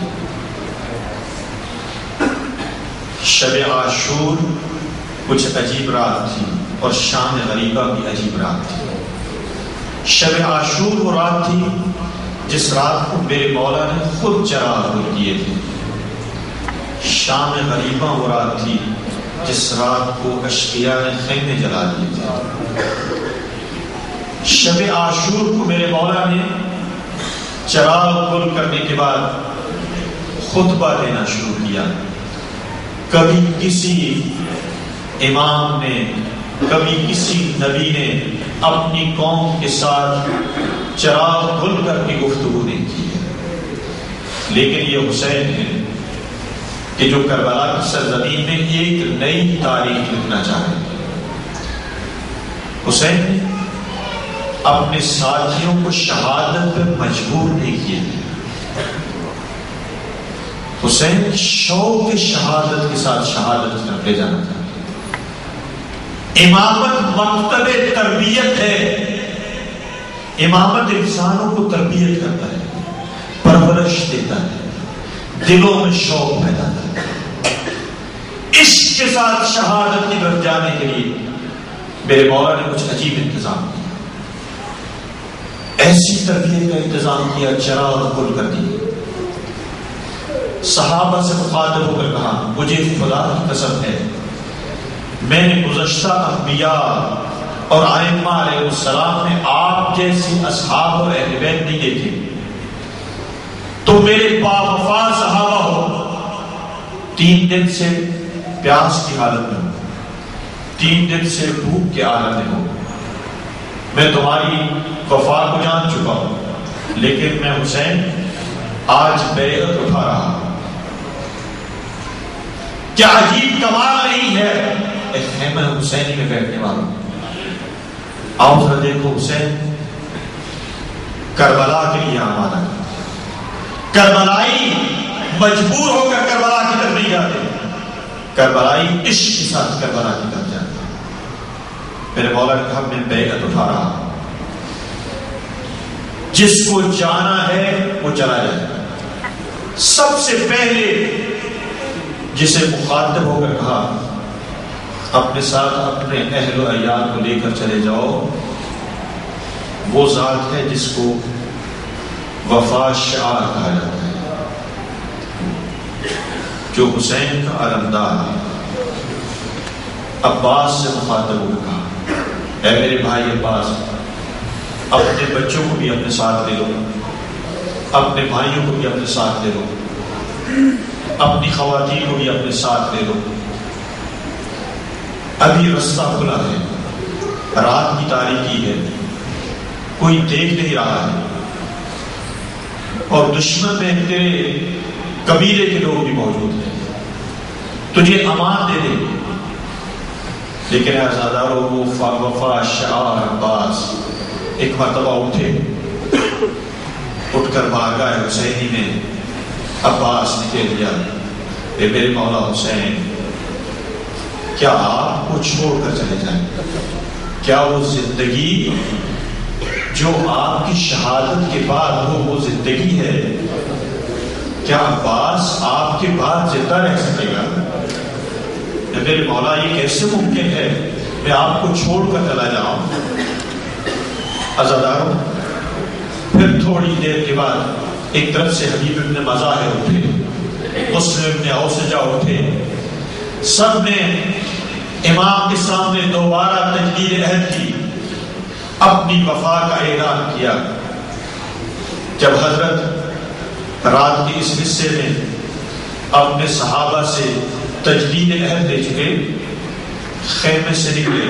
شب عاشور کچھ عجیب رات تھی اور شام غریبہ بھی عجیب رات تھی۔ شب عاشور وہ رات تھی جس رات کو میرے مولا نے خود چراغ گل کیے تھے۔ شام غریبہ وہ رات تھی جس رات کو اشقیاء نے خیمے جلا دیے تھے۔ شب عاشور کو میرے مولا نے چراغ گل کرنے کے بعد خطبہ دینا شروع کیا۔ کبھی کسی امام نے، کبھی کسی نبی نے اپنی قوم کے ساتھ چراغ گل کر کے گفتگو نہیں کی ہے، لیکن یہ حسین ہے کہ جو کربلا کی سرزمین میں ایک نئی تاریخ لکھنا چاہے۔ حسین نے اپنے ساتھیوں کو شہادت پر مجبور نہیں کیا، حسین شوق شہادت کے ساتھ شہادت کی طرف لے جانا چاہتا ہے۔ امامت مکتب تربیت ہے، امامت انسانوں کو تربیت کرتا ہے، پرورش دیتا ہے، دلوں میں شوق پیدا کرتا ہے۔ عشق کے ساتھ شہادت کی طرف جانے کے لیے میرے مولا نے کچھ عجیب انتظام کیا، ایسی تربیت کا انتظام کیا، چراغ گل کر دیے۔ صحابہ سے مخاطب ہو کر کہا مجھے خدا کی قسم ہے میں نے گزشتہ انبیاء اور ائمہ علیہ السلام میں آپ جیسی اصحاب اور اہل بیت نہیں دیکھے، تو میرے باوفا صحابہ ہو، تین دن سے پیاس کی حالت میں ہو، تین دن سے بھوک کے حالت میں ہو، میں تمہاری وفا کو جان چکا ہوں، لیکن میں حسین آج بیعت اٹھا رہا ہوں۔ کیا عجیب کمال نہیں ہے خیمہ حسینی میں بیٹھنے والوں۔ آؤ ذرا دیکھو حسین کربلا کے لیے آمادہ ہے، کربلائی مجبور ہو کر کربلا کی طرف نہیں جاتے، کربلائی عشق کے ساتھ کربلا کی طرف جاتے۔ میرے مولا نے کہا میں بیعت اٹھا رہا ہوں، جس کو جانا ہے وہ چلا جائے۔ سب سے پہلے جسے مخاطب ہو کر کہا اپنے ساتھ اپنے اہل و عیال کو لے کر چلے جاؤ، وہ ذات ہے جس کو وفا شعار کہا جاتا ہے، جو حسین کا علمدار ہے۔ عباس سے مخاطب ہو کہا اے میرے بھائی عباس، اپنے بچوں کو بھی اپنے ساتھ لے لو، اپنے بھائیوں کو بھی اپنے ساتھ لے لو، اپنی خواتین کو بھی اپنے ساتھ لے لو، ابھی رستہ کھلا ہے، رات کی تاریکی ہے، کوئی دیکھ نہیں رہا ہے، اور دشمن میں تیرے قبیلے کے لوگ بھی موجود ہیں، تجھے امان دے دیں گے۔ لیکن عزاداروں وہ وفا شعار عباس ایک مرتبہ اٹھے، اٹھ کر بارگاہ حسینی میں عباس نے کہہ دیا اے میرے مولا حسین، کیا آپ کو چھوڑ کر چلے جائیں؟ کیا وہ زندگی جو آپ کی شہادت کے بعد ہو وہ زندگی ہے؟ کیا عباس آپ کے بعد زندہ رہ سکے گا؟ میرے مولا یہ کیسے ممکن ہے میں آپ کو چھوڑ کر چلا جاؤں؟ عزاداروں پھر تھوڑی دیر کے بعد ایک طرف سے حبیب ابن مظاہر اٹھے، مسلم ابن اوسجہ اٹھے، سب نے امام کے سامنے دوبارہ تجدید عہد کی، اپنی وفا کا اعلان کیا۔ جب حضرت رات کے اس حصے میں اپنے صحابہ سے تجدید عہد لے چکے، خیمے سے نکلے،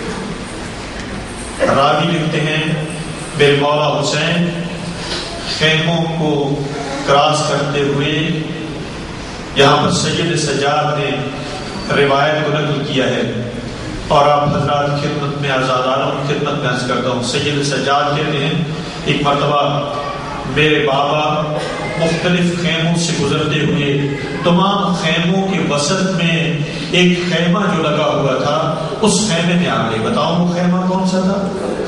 راوی لکھتے ہیں میرے مولا حسین خیموں کو کراس کرتے ہوئے یہاں پر سید سجاد نے روایت کو نقل کیا ہے، اور آپ حضرات خدمت میں آزادانوں کی خدمت میں عرض کرتا ہوں، سید سجاد کہتے ہیں ایک مرتبہ میرے بابا مختلف خیموں سے گزرتے ہوئے تمام خیموں کے وسط میں ایک خیمہ جو لگا ہوا تھا اس خیمے میں آ گئے۔ بتاؤں وہ خیمہ کون سا تھا؟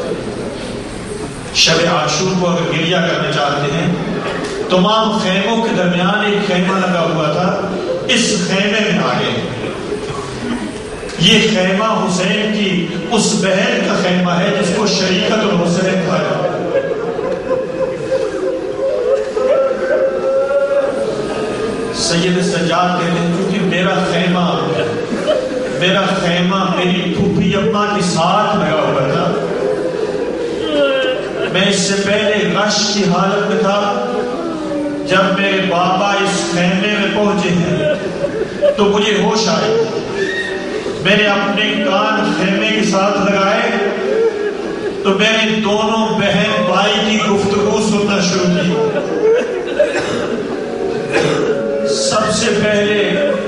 شب عاشور کو اگر گریہ کرنا چاہتے ہیں، تمام خیموں کے درمیان ایک خیمہ لگا ہوا تھا، اس خیمے میں آ گئے۔ یہ خیمہ حسین کی اس بہن کا خیمہ ہے جس کو شریکت الحسین کہا جاتا ہے۔ سید سجاد کہتے ہیں کیونکہ میرا خیمہ میرا خیمہ میری پھوپھی اماں کے ساتھ لگا ہوا تھا، میں اس سے پہلے رش کی حالت میں تھا، جب میرے بابا اس خیمے میں پہنچے ہیں تو مجھے ہوش آئے، میں نے اپنے کان خیمے کے ساتھ لگائے تو میں نے دونوں بہن بھائی کی گفتگو سننا شروع کی۔ سب سے پہلے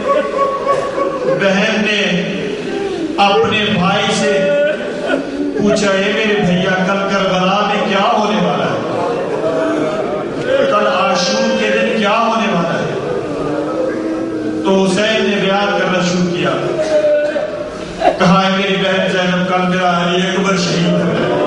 بہن نے اپنے بھائی سے پوچھا اے میرے بھیا کل کربلا میں کیا ہونے والا ہے؟ کل عاشور کے دن کیا ہونے والا ہے؟ تو حسین نے بیان کرنا شروع کیا، کہا ہے میری بہن زینب کل میرا علی اکبر شہید ہو گیا۔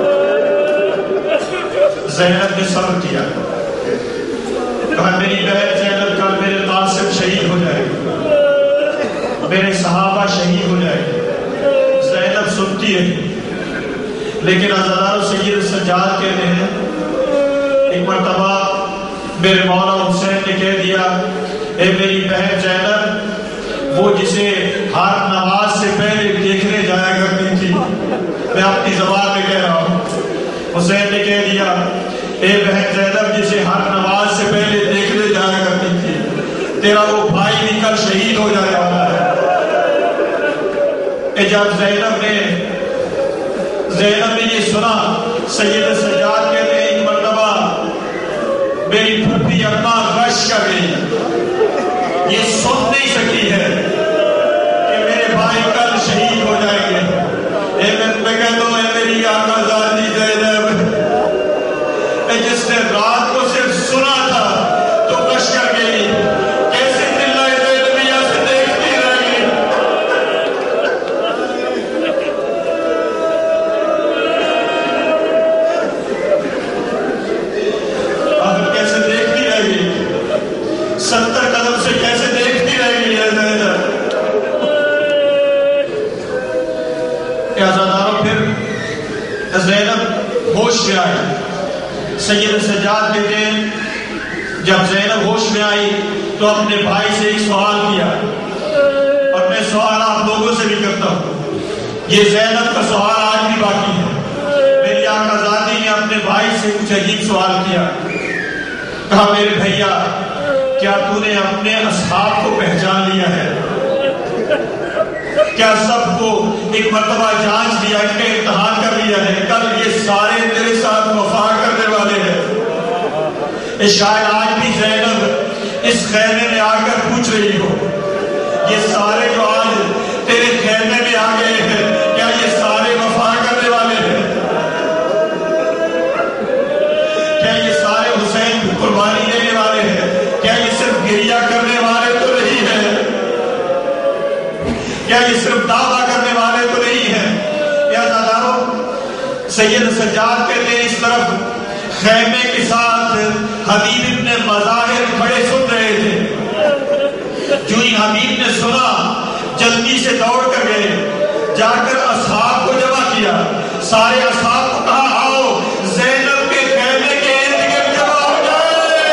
زینب نے صبر کیا، کہا میری بہن زینب کل میرے قاسم شہید ہو جائے، میرے صحابہ شہید ہو جائے۔ زینب سنتی ہے، لیکن عزادار سید سجاد کہتے ہیں ایک مرتبہ میرے مولا حسین نے کہہ دیا اے میری بہن زینب، وہ جسے ہر نماز سے پہلے دیکھنے جایا کرتی تھی، میں اپنی زبان میں کہہ رہا ہوں، حسین نے کہہ دیا اے بہن زینب جسے ہر نماز سے پہلے دیکھنے جایا کرتی تھی، تیرا وہ بھائی بھی کل شہید ہو جانے والا ہے۔ جب زینب نے زینب نے یہ سنا، سید سجاد کہتے ہیں ایک مرتبہ میری پھوپھی اپنا رش کر گئی، یہ سن نہیں سکتی ہے کہ میرے بھائی کل شہید ہو جائیں گے۔ اے میں کہتا ہوں اے میری آقا ذاتی زینب، جس نے رات کو صرف سنا تھا تو رش کر گئی، کیسے دلائے زینبیہ سے دیکھتی رہ گئی۔ آخر کیسے دیکھتی رہ گئی، ستر قدم سے کیسے دیکھتی رہ گئی ہے زینب۔ عزاداروں پھر زینب ہوش میں آئی۔ سید سجاد کہتے ہیں جب زینب ہوش میں آئی تو اپنے بھائی سے ایک سوال کیا، اور میں سوال آپ لوگوں سے بھی کرتا ہوں، یہ زینب کا سوال آج بھی باقی ہے۔ میری آقا ذاتی نے اپنے بھائی سے کچھ عجیب سوال کیا، کہا میرے بھیا کیا تو نے اپنے اصحاب کو پہچان لیا ہے؟ کیا سب کو ایک مرتبہ جانچ لیا، ان کا امتحان کر لیا ہے؟ کل یہ سارے تیرے ساتھ وفا کرنے والے ہیں۔ شاید آج بھی زینب اس خیمے میں آ کر پوچھ رہی ہو، یہ سارے جو آج تیرے خیمے میں آ گئے ہیں کیا یہ سارے وفا کرنے والے ہیں؟ کیا یہ سارے حسین کی قربانی دینے والے ہیں؟ کیا یہ صرف گریہ کرنے والے تو نہیں ہیں؟ کیا یہ صرف دعویٰ کرنے والے تو نہیں ہیں؟ یا دادارو، سید سجاد کہتے ہیں اس طرف خیمے کے ساتھ حبیب ابن مظاہر کھڑے سن رہے تھے۔ جو ہی حبیب نے سنا جلدی سے دوڑ کر گئے، جا کر اصحاب کو جمع کیا، سارے اصحاب کو کہا آؤ زینب کے خیمے کے ارد گرد جمع ہو جائے۔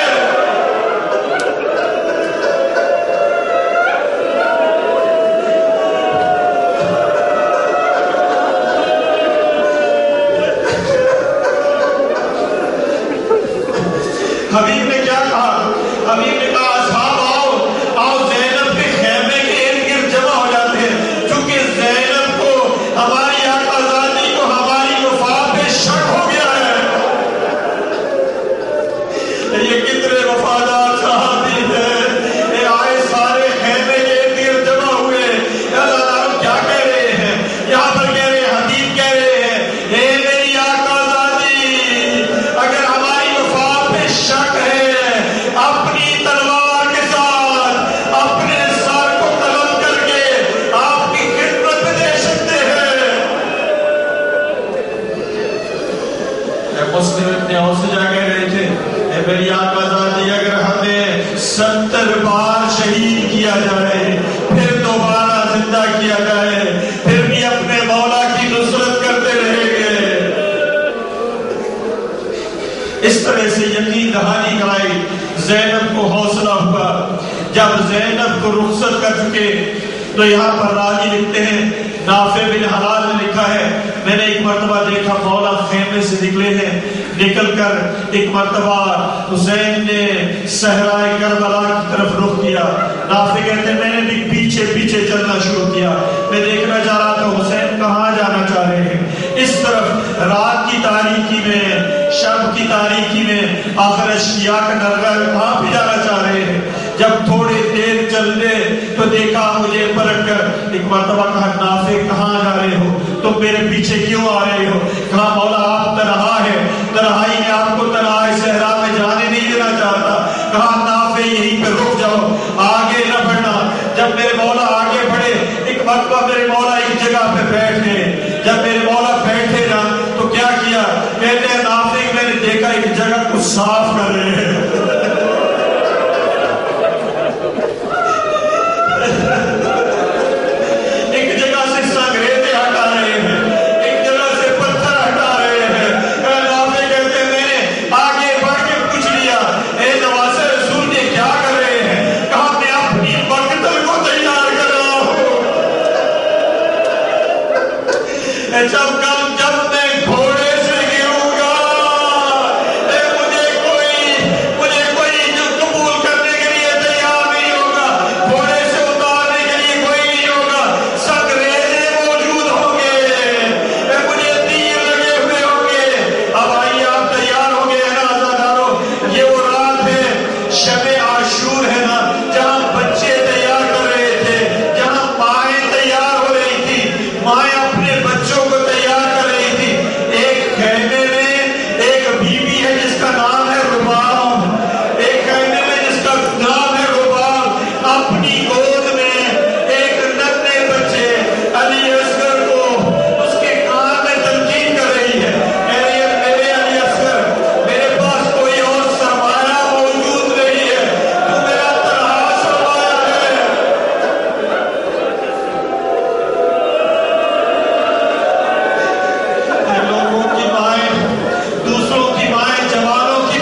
حبیب نے کیا کہا؟ حبیب نے کہا اصحاب آؤ آؤ زینب کے خیمے کے ارد گرد جمع ہو جاتے ہیں، چونکہ زینب کو ہماری آقا ذاتی کو ہماری وفا پہ شک ہو گیا ہے۔ یہ کتنے وفادار صحابی ہیں، یہ آئے سارے خیمے کے ارد گرد جمع ہوئے۔ اللہ کیا کہہ رہے ہیں یہاں پر؟ کہہ رہے ہیں حبیب کہہ رہے ہیں اے میری آقا ذاتی، اگر ہماری وفا پہ شک ہے اپنی تلوار کے ساتھ اپنے سر کو قلم کر کے آپ کی خدمت میں دے سکتے ہیں۔ مسلم ابن اوسجہ کہہ رہے تھے اے میری آقا ذاتی، اگر ہمیں ستر بار شہید کیا جائے پھر دوبارہ زندہ کیا جائے پھر بھی اپنے مولا کی نصرت کرتے رہیں گے۔ اس طرح سے یقین دہانی کرائی، زینب کو حوصلہ ہوا۔ جب زینب کو رخصت کر چکے تو یہاں پر راوی لکھتے ہیں، نافع بن حلال نے لکھا ہے میں نے ایک مرتبہ دیکھا مولا خیمے سے نکلے ہیں، نکل کر ایک مرتبہ حسین نے صحرائے کربلا کی طرف رخ کیا۔ نافع کہتے ہیں میں نے بھی پیچھے پیچھے چلنا شروع کیا، میں دیکھنا چاہ رہا تھا حسین کہاں جانا چاہ رہے ہیں۔ اس طرف رات کی تاریکی میں، شب کی تاریکی میں آخر اشیاء کا نرغہ کہاں بھی جانا چاہ رہے ہیں۔ جب تھوڑے دیر چلنے تو دیکھا مجھے پلٹ کر ایک مرتبہ کہا نافع کہاں جا رہے ہو، تم میرے پیچھے کیوں آ رہے ہو؟ کہا مولا آپ تنہا ہے، تنہائی میں آپ کو تنہائی صحرا میں جانے نہیں دینا چاہتا۔ کہا نافع یہیں پہ رک جاؤ، آگے نہ بڑھنا۔ جب میرے مولا آگے بڑھے ایک مرتبہ میرے مولا ایک جگہ پہ بیٹھے، جب میرے مولا بیٹھے نا تو کیا کیا؟ کہتے ہیں نافع میں نے دیکھا ایک جگہ کو صاف کر رہے ہیں۔ ایک جگہ سے سنگریزے ہٹا رہے ہیں، ایک جگہ سے پتھر ہٹا رہے ہیں۔ نافع کہتے ہیں میں نے آگے بڑھ کے پوچھ لیا اے نواسے رسول یہ کیا کر رہے ہیں؟ کہا میں اپنی مقتل کو تیار کر رہا ہوں۔ جب کل جب میں گھوڑے سے گروں گا مجھے کوئی مجھے کوئی جو قبول کرنے کے لیے تیار نہیں ہوگا، گھوڑے سے اتارنے کے لیے کوئی نہیں ہوگا، سنگریزے موجود ہوں گے، مجھے تیر لگے ہوئے ہوں گے۔ اب آئیے آپ تیار ہو گئے ہیں نا عزادارو، یہ وہ رات ہے شب عاشور ہے نا، جہاں بچے تیار کر رہے تھے، جہاں مائیں تیار ہو رہی تھی، مائیں اپنے بچوں کو تیار کر رہی تھی۔ ایک خیمے میں ایک بیوی ہے جس کا نام ہے رباب، ایک خیمے میں جس کا نام ہے رباب، اپنی گود میں ایک ننھے بچے علی اصغر کو اس کے کان میں تلقین کر رہی ہے، کہہ رہی ہے میرے علی اصغر میرے پاس کوئی اور سرمایہ موجود نہیں ہے، تو میرا تنہا سرمایہ ہے۔ لوگوں کی مائیں، دوسروں کی مائیں، جوانوں کی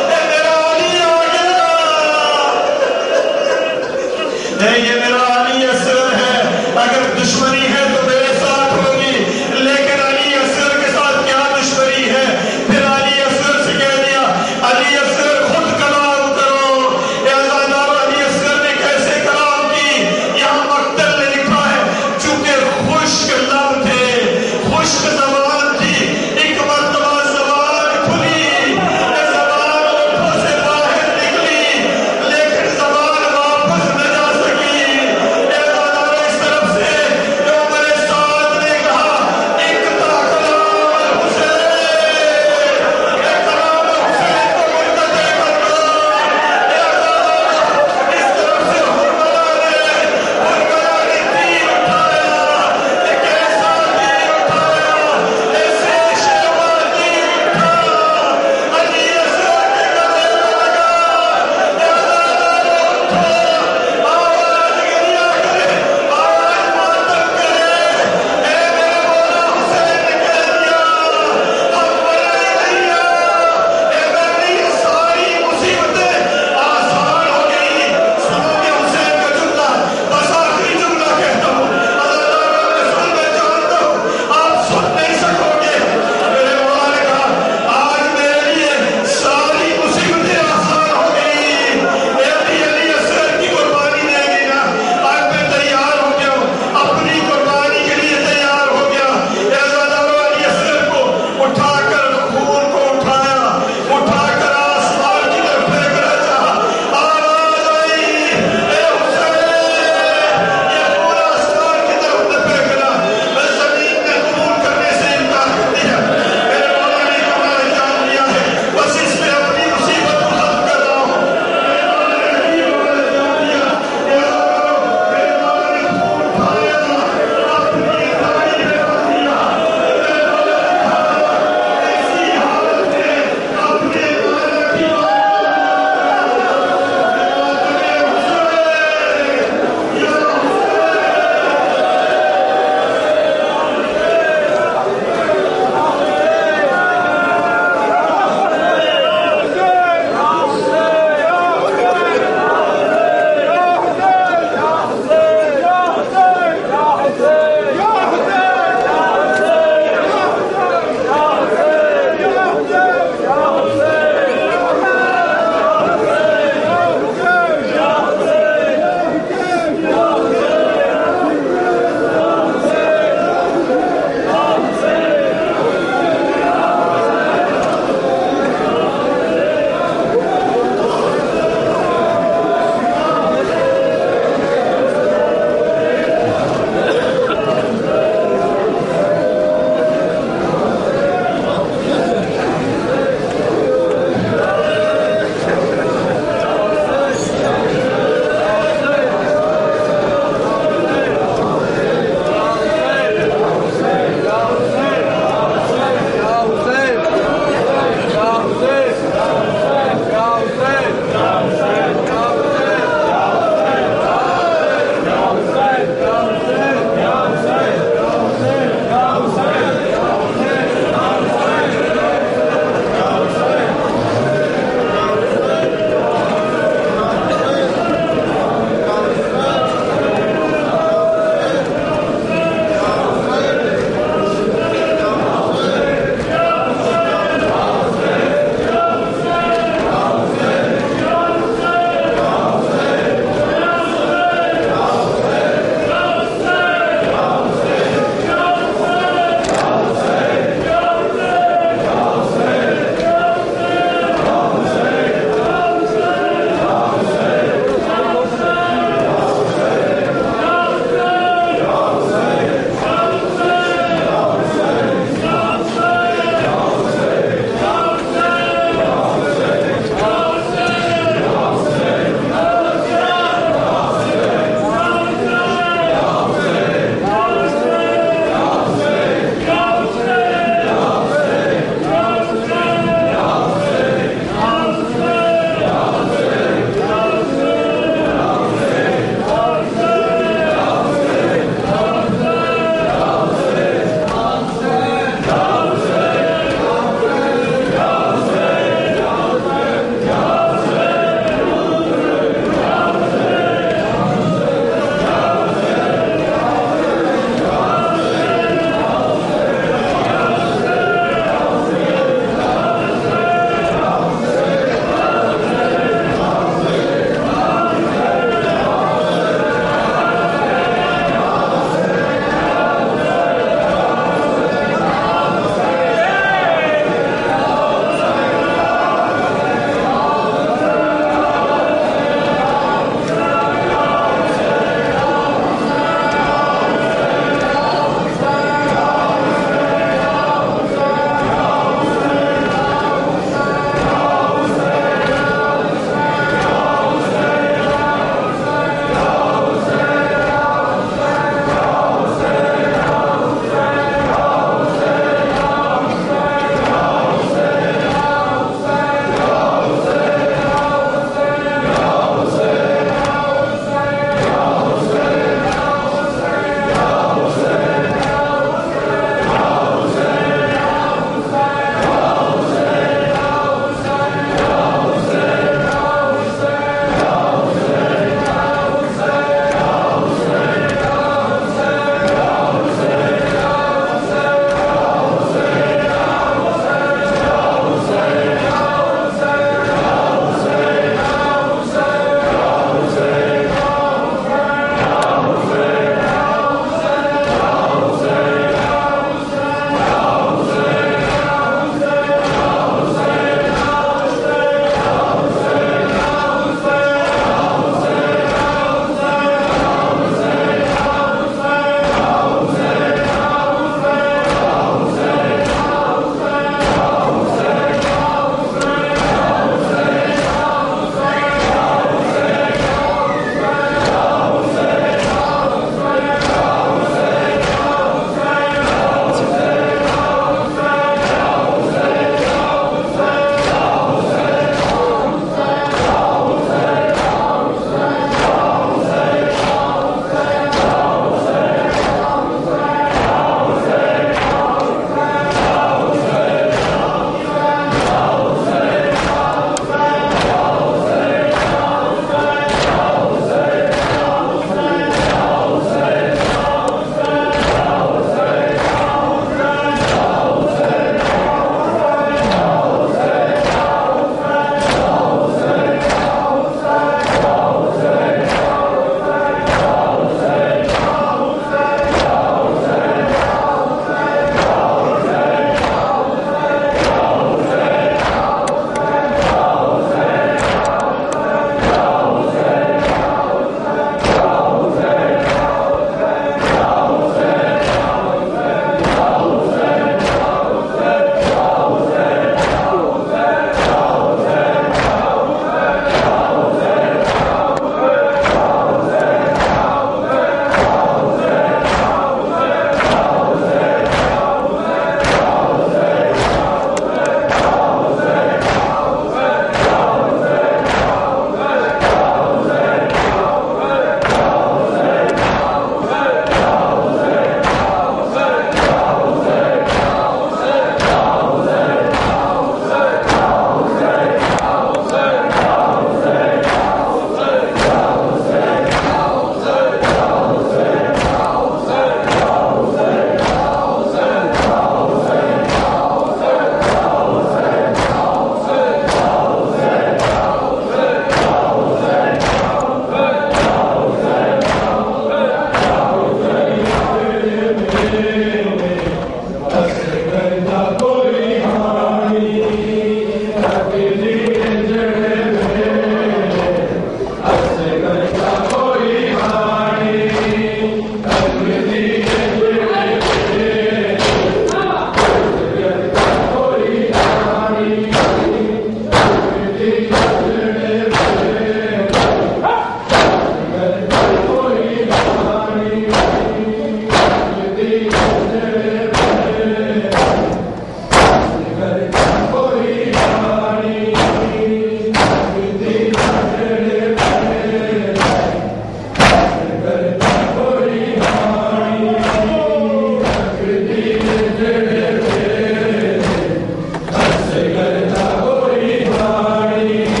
Say,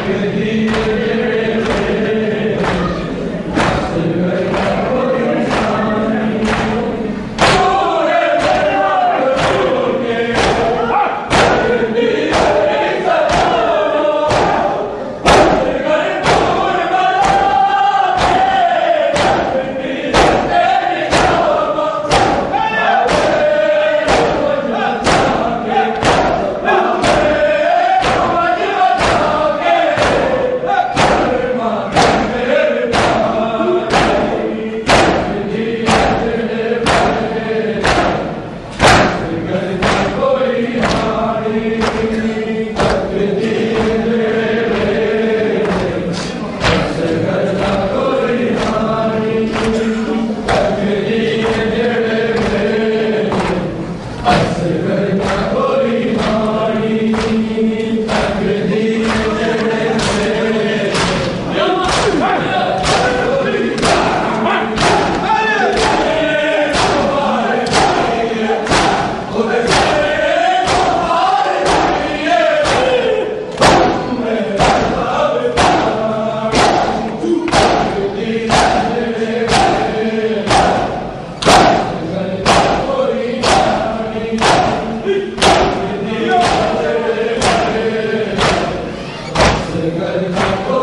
Good.